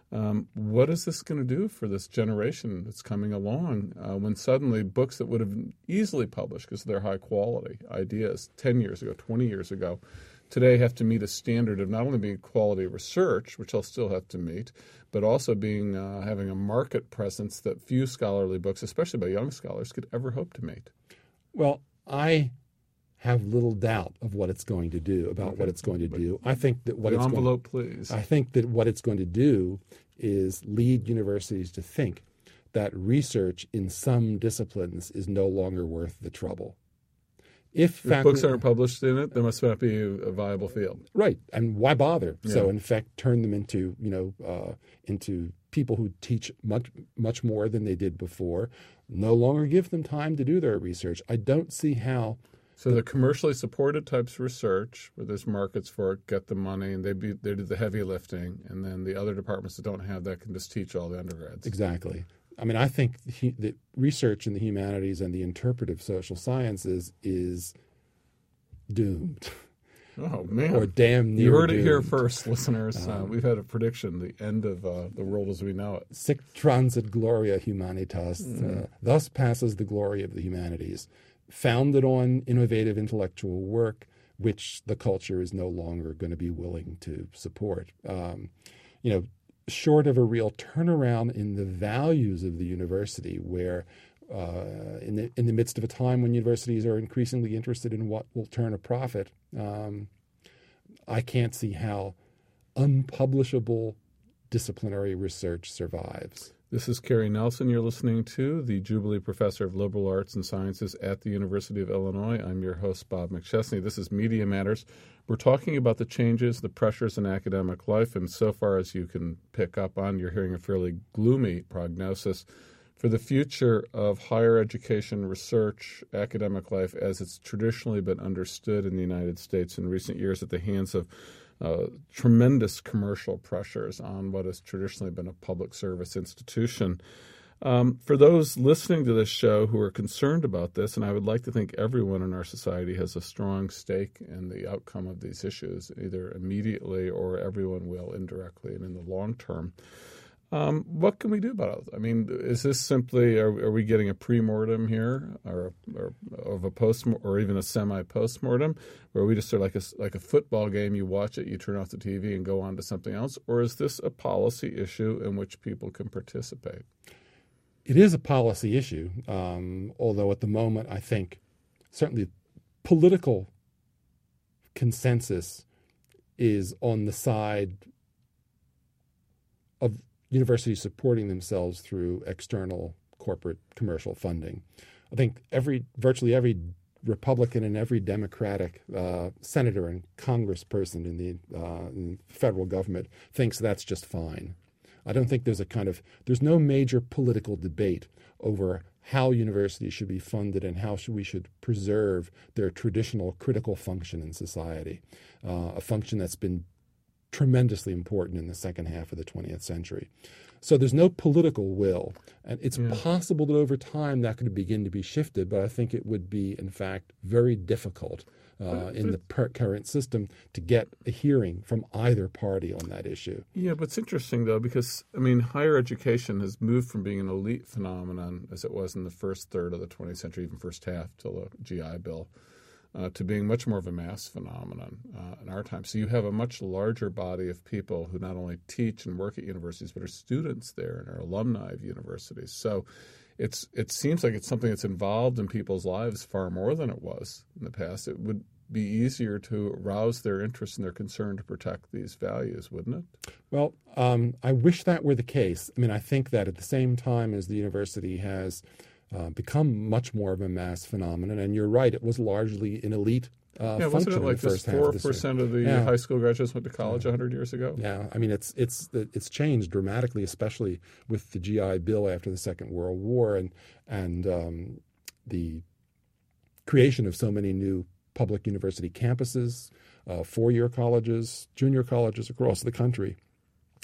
Um, what is this going to do for this generation that's coming along uh, when suddenly books that would have been easily published because they're high quality ideas ten years ago, twenty years ago, today have to meet a standard of not only being quality research, which they'll still have to meet, but also being uh, having a market presence that few scholarly books, especially by young scholars, could ever hope to meet? Well, I have little doubt of what it's going to do, about Okay. what it's going to do. I think that what The it's envelope, going, please. I think that what it's going to do is lead universities to think that research in some disciplines is no longer worth the trouble. If, If faculty, books aren't published in it, there must not be a, a viable field. right, and why bother? Yeah. So in fact, turn them into you know uh, into people who teach much much more than they did before. No longer give them time to do their research. I don't see how. So the commercially supported types of research, where there's markets for it, get the money, and they be, they do the heavy lifting, and then the other departments that don't have that can just teach all the undergrads. Exactly. I mean, I think the, the research in the humanities and the interpretive social sciences is doomed, Oh, man. or damn near You heard it here doomed. first, listeners. Uh, Um, we've had a prediction, the end of uh, the world as we know it. Sic transit gloria humanitas. Mm. Uh, thus passes the glory of the humanities, founded on innovative intellectual work, which the culture is no longer going to be willing to support. Um, you know, short of a real turnaround in the values of the university, where uh, in the in the midst of a time when universities are increasingly interested in what will turn a profit, um, I can't see how unpublishable disciplinary research survives. This is Kerry Nelson you're listening to, the Jubilee Professor of Liberal Arts and Sciences at the University of Illinois. I'm your host, Bob McChesney. This is Media Matters. We're talking about the changes, the pressures in academic life, and so far as you can pick up on, you're hearing a fairly gloomy prognosis for the future of higher education research, academic life, as it's traditionally been understood in the United States in recent years at the hands of Uh, tremendous commercial pressures on what has traditionally been a public service institution. Um, for those listening to this show who are concerned about this, and I would like to think everyone in our society has a strong stake in the outcome of these issues, either immediately or everyone will indirectly and in the long term. Um, what can we do about it? I mean, is this simply, are, are we getting a pre-mortem here, or, or of a post, or even a semi-post-mortem, where we just sort of like a, like a football game, you watch it, you turn off the T V and go on to something else? Or is this a policy issue in which people can participate? It is a policy issue, um, although at the moment I think certainly political consensus is on the side of universities supporting themselves through external corporate commercial funding. I think every virtually every Republican and every Democratic uh, senator and congressperson in the, uh, in the federal government thinks that's just fine. I don't think there's a kind of there's no major political debate over how universities should be funded and how should we should preserve their traditional critical function in society, uh, a function that's been tremendously important in the second half of the twentieth century. So there's no political will. And it's Yeah. possible that over time that could begin to be shifted, but I think it would be, in fact, very difficult uh, in the per- current system to get a hearing from either party on that issue. Yeah, but it's interesting, though, because, I mean, higher education has moved from being an elite phenomenon, as it was in the first third of the twentieth century, even first half, till the G I Bill, Uh, to being much more of a mass phenomenon uh, in our time. So you have a much larger body of people who not only teach and work at universities, but are students there and are alumni of universities. So it's it seems like it's something that's involved in people's lives far more than it was in the past. It would be easier to arouse their interest and their concern to protect these values, wouldn't it? Well, um, I wish that were the case. I mean, I think that at the same time as the university has Uh, become much more of a mass phenomenon. And you're right, it was largely an elite uh, Yeah, function wasn't it in like the just first half four of the century. percent of the Yeah. high school graduates went to college a hundred years ago? Yeah, I mean, it's it's it's changed dramatically, especially with the G I Bill after the Second World War and and um, the creation of so many new public university campuses, uh, four-year colleges, junior colleges across the country.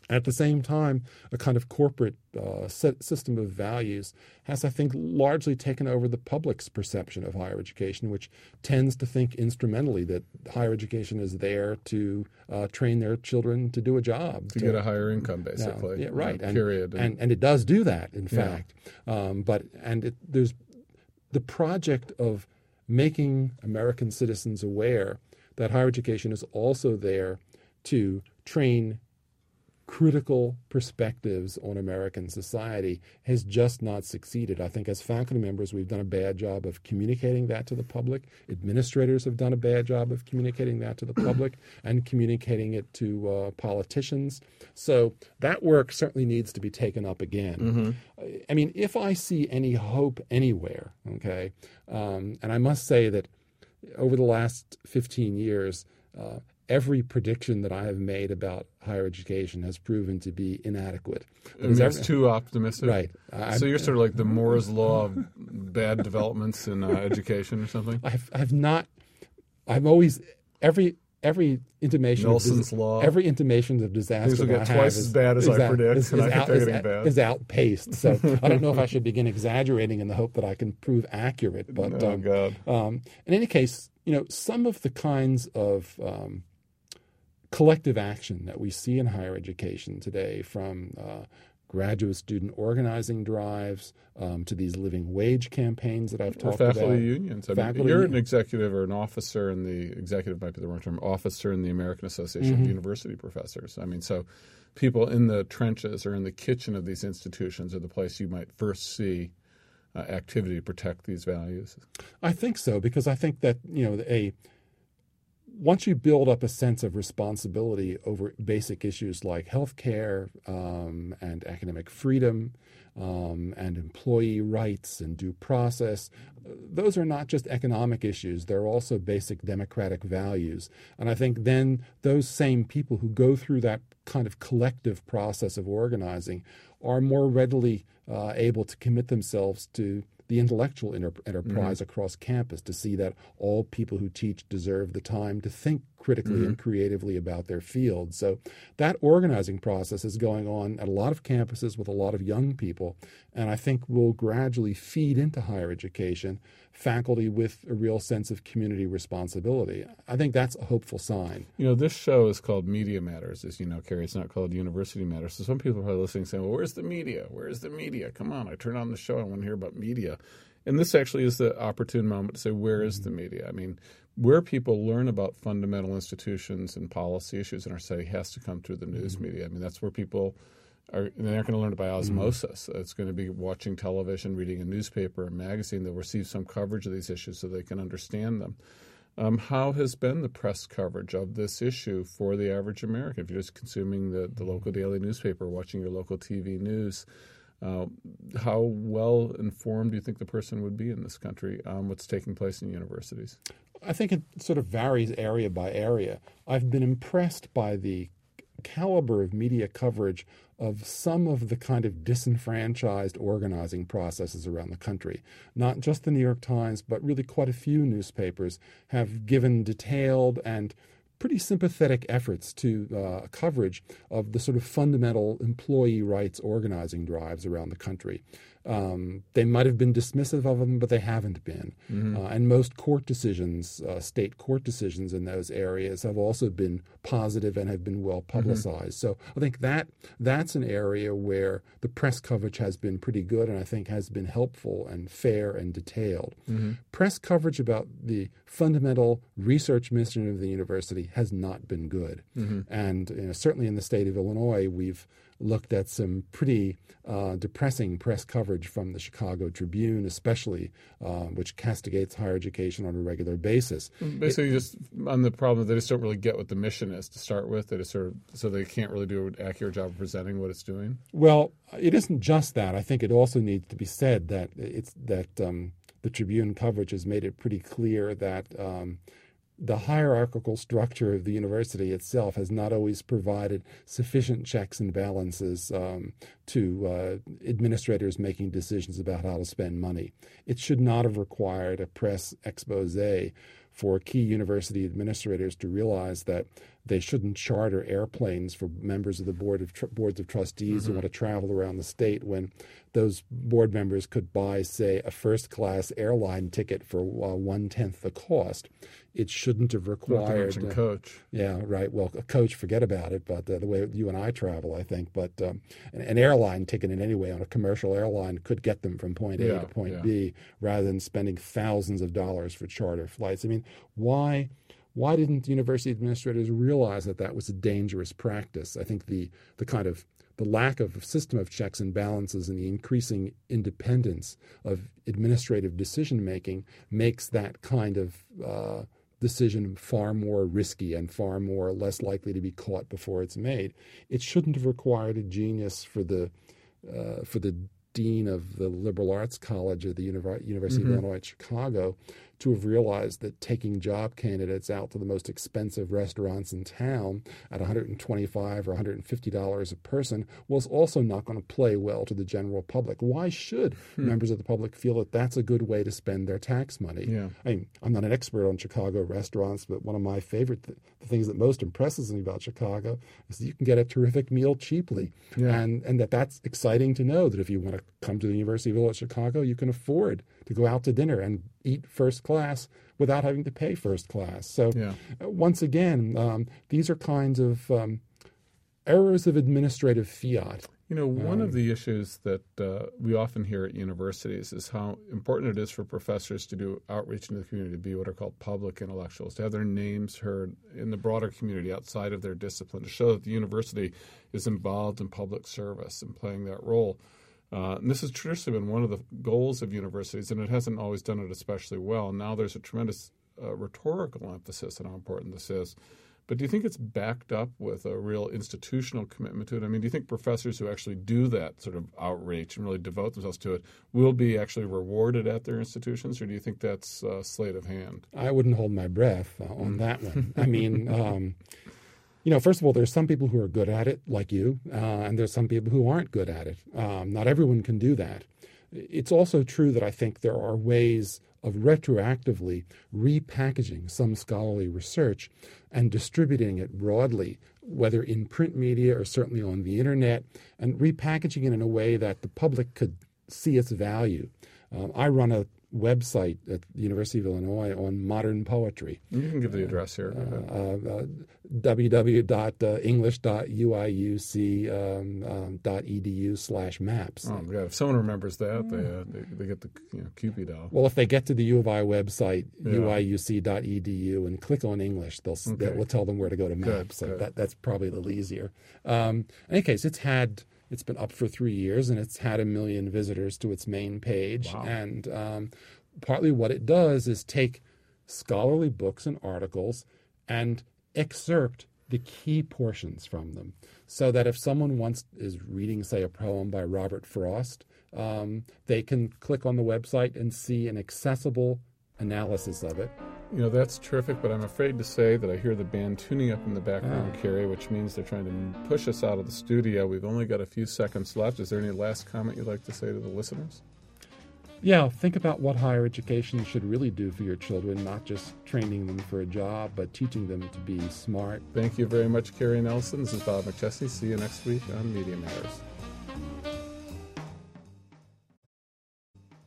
At the same time, a kind of corporate uh, system of values has, I think, largely taken over the public's perception of higher education, which tends to think instrumentally that higher education is there to uh, train their children to do a job. To, to get a higher income, basically. Yeah, right. Uh, and, period. And, and it does do that, in yeah. fact. Um, but and it, there's the project of making American citizens aware that higher education is also there to train critical perspectives on American society has just not succeeded. I think as faculty members, we've done a bad job of communicating that to the public. Administrators have done a bad job of communicating that to the public and communicating it to uh, politicians. So that work certainly needs to be taken up again. Mm-hmm. I mean, if I see any hope anywhere, okay, um, and I must say that over the last fifteen years, uh, every prediction that I have made about higher education has proven to be inadequate. I mean, it's too optimistic? Right. Uh, so you're sort of like the Moore's Law of bad developments in uh, education or something? I've, I've not, I've always, every every intimation Nelson's of dis- Law. Every intimation of disaster Things will get I twice have as is, bad as is I out, predict, is, and is I think out, they're is, getting bad. is outpaced. So I don't know if I should begin exaggerating in the hope that I can prove accurate. But oh, um, God. Um, in any case, you know, some of the kinds of um, collective action that we see in higher education today, from uh, graduate student organizing drives um, to these living wage campaigns that I've talked faculty about. Unions. I faculty mean, you're unions. an executive or an officer in the executive might be the wrong term. Officer in the American Association Mm-hmm. of University Professors. I mean, so people in the trenches or in the kitchen of these institutions are the place you might first see uh, activity to protect these values. I think so, because I think that, you know, a once you build up a sense of responsibility over basic issues like healthcare um, and academic freedom um, and employee rights and due process, those are not just economic issues. They're also basic democratic values. And I think then those same people who go through that kind of collective process of organizing are more readily uh, able to commit themselves to the intellectual inter- enterprise mm-hmm. across campus, to see that all people who teach deserve the time to think critically mm-hmm. and creatively about their field. So that organizing process is going on at a lot of campuses with a lot of young people, and I think will gradually feed into higher education faculty with a real sense of community responsibility. I think that's a hopeful sign. You know, this show is called Media Matters, as you know, Carrie. It's not called University Matters. So some people are probably listening saying, well, where's the media? Where's the media? Come on, I turn on the show. I want to hear about media. And this actually is the opportune moment to say, where is the media? I mean, where people learn about fundamental institutions and policy issues in our society has to come through the news mm-hmm. media. I mean, that's where people are, they're not going to learn it by osmosis. Mm-hmm. It's going to be watching television, reading a newspaper, a magazine. They'll receive some coverage of these issues so they can understand them. Um, how has been the press coverage of this issue for the average American? If you're just consuming the, the local daily newspaper, watching your local T V news, uh, how well informed do you think the person would be in this country on what's taking place in universities? I think it sort of varies area by area. I've been impressed by the caliber of media coverage of some of the kind of disenfranchised organizing processes around the country. Not just the New York Times, but really quite a few newspapers have given detailed and pretty sympathetic efforts to uh, coverage of the sort of fundamental employee rights organizing drives around the country. Um, they might have been dismissive of them, but they haven't been. Mm-hmm. Uh, and most court decisions, uh, state court decisions in those areas have also been positive and have been well publicized. Mm-hmm. So I think that that's an area where the press coverage has been pretty good and I think has been helpful and fair and detailed. Mm-hmm. Press coverage about the fundamental research mission of the university has not been good. Mm-hmm. And you know, certainly in the state of Illinois, we've looked at some pretty uh, depressing press coverage from the Chicago Tribune, especially, uh, which castigates higher education on a regular basis. Basically, it, just on the problem, they just don't really get what the mission is to start with. They just sort of, so they can't really do an accurate job of presenting what it's doing. Well, it isn't just that. I think it also needs to be said that it's that um, the Tribune coverage has made it pretty clear that um, the hierarchical structure of the university itself has not always provided sufficient checks and balances um, to uh, administrators making decisions about how to spend money. It should not have required a press expose for key university administrators to realize that they shouldn't charter airplanes for members of the board of tr- boards of trustees mm-hmm. who want to travel around the state when those board members could buy, say, a first-class airline ticket for uh, one-tenth the cost. It shouldn't have required... Not to mention uh, coach. Yeah, right. Well, a coach, forget about it, but uh, the way you and I travel, I think. But um, an, an airline ticket in any way on a commercial airline could get them from point A yeah, to point yeah. B rather than spending thousands of dollars for charter flights. I mean, why... Why didn't university administrators realize that that was a dangerous practice? I think the the kind of the lack of a system of checks and balances and the increasing independence of administrative decision making makes that kind of uh, decision far more risky and far more less likely to be caught before it's made. It shouldn't have required a genius for the uh, for the dean of the liberal arts college at the Univer- University mm-hmm. of Illinois at Chicago to have realized that taking job candidates out to the most expensive restaurants in town at one hundred twenty-five dollars or one hundred fifty dollars a person was also not going to play well to the general public. Why should hmm. members of the public feel that that's a good way to spend their tax money? Yeah. I mean, I'm not an expert on Chicago restaurants, but one of my favorite th- the things that most impresses me about Chicago is that you can get a terrific meal cheaply. Yeah. And, and that that's exciting to know that if you want to come to the University of Illinois Chicago, you can afford to go out to dinner and eat first class without having to pay first class. So yeah. uh, once again, um, these are kinds of um, errors of administrative fiat. You know, one um, of the issues that uh, we often hear at universities is how important it is for professors to do outreach into the community, to be what are called public intellectuals, to have their names heard in the broader community outside of their discipline, to show that the university is involved in public service and playing that role. Uh, and this has traditionally been one of the goals of universities, and it hasn't always done it especially well. Now there's a tremendous uh, rhetorical emphasis on how important this is. But do you think it's backed up with a real institutional commitment to it? I mean, do you think professors who actually do that sort of outreach and really devote themselves to it will be actually rewarded at their institutions, or do you think that's uh, sleight of hand? I wouldn't hold my breath uh, on that one. I mean... Um, You know, first of all, there's some people who are good at it, like you, uh, and there's some people who aren't good at it. Um, not everyone can do that. It's also true that I think there are ways of retroactively repackaging some scholarly research and distributing it broadly, whether in print media or certainly on the internet, and repackaging it in a way that the public could see its value. Um, I run a website at the University of Illinois on modern poetry. You can give the address here. Uh, uh, uh, w w w dot english dot u i u c dot e d u slash maps. Oh, yeah. If someone remembers that, they, uh, they they get the you know, Cupid doll. Well, if they get to the U of I website, yeah. u i u c dot e d u, and click on English, they'll okay. that will tell them where to go to maps. Good, so good. That, that's probably a little easier. Um, in any case, it's had... It's been up for three years, and it's had a million visitors to its main page. Wow. And um, partly what it does is take scholarly books and articles and excerpt the key portions from them, so that if someone wants is reading, say, a poem by Robert Frost, um, they can click on the website and see an accessible analysis of it. You know, that's terrific, but I'm afraid to say that I hear the band tuning up in the background, oh. Carrie, which means they're trying to push us out of the studio. We've only got a few seconds left. Is there any last comment you'd like to say to the listeners? Yeah, think about what higher education should really do for your children, not just training them for a job, but teaching them to be smart. Thank you very much, Carrie Nelson. This is Bob McChesney. See you next week on Media Matters.